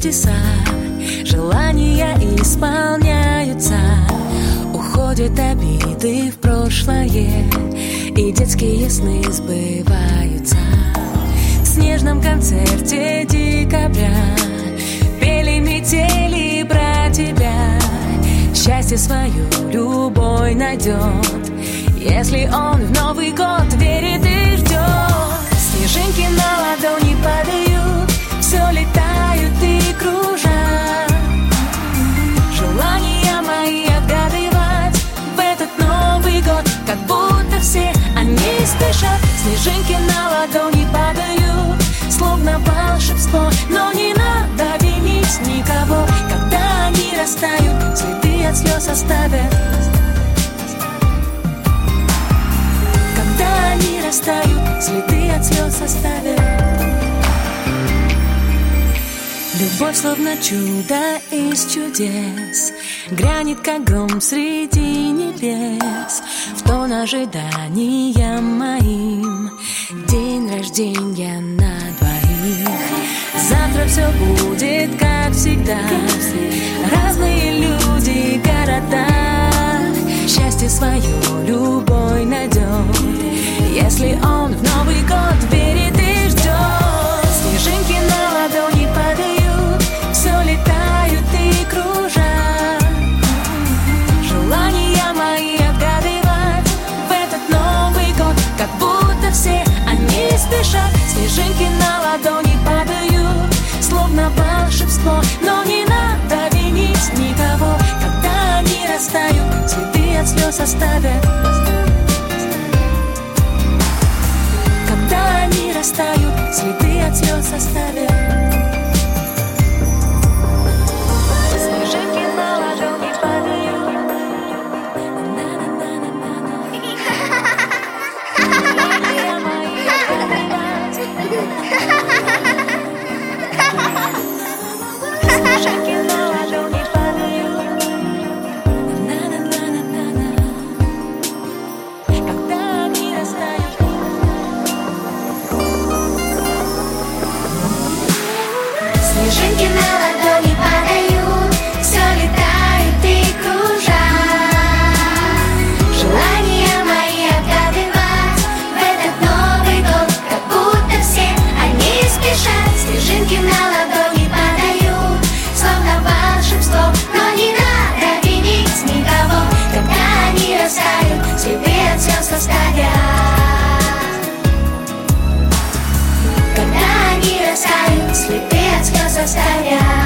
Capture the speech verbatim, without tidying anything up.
чудеса, желания исполняются, уходят обиды в прошлое, и детские сны сбываются. В снежном концерте декабря пели метели про тебя. Счастье свою любой найдет, если он в Новый год верит и ждет. Снежинки на ладони падают, все летают и кружат. Желания мои отгадывать в этот Новый год, как будто все они спешат. Снежинки на ладони падают, словно волшебство, но не надо винить никого. Когда они растают, цветы от слез оставят. Когда они растают, цветы от слез оставят. Любовь словно чудо из чудес, грянет, как гром среди небес. В тон ожидания моим, день рождения на двоих. Завтра все будет, как всегда, разные люди, города. Счастье свое любой найдет, если он в Новый год верит и ждет. Снежинки на ладони падают, все летают и кружат. Желания мои отгадывать в этот Новый год, как будто все они спешат. Снежинки на ладони падают, словно волшебство, но не надо винить никого. Когда они растают, цветы от слез оставят. Когда они растают, цветы от слез оставят. Снежинки на ладони падают. Желания мои отгадывать. Снежинки на ладони падают. Когда они растают. Снежинки на ладони падают, все летают и кружат. Желания мои отгадывать в этот Новый год, как будто все они спешат. Снежинки на ладони падают, словно волшебство, но не надо винить никого. Когда они растают, следы от слез оставят. Когда они растают, следы от слез оставят.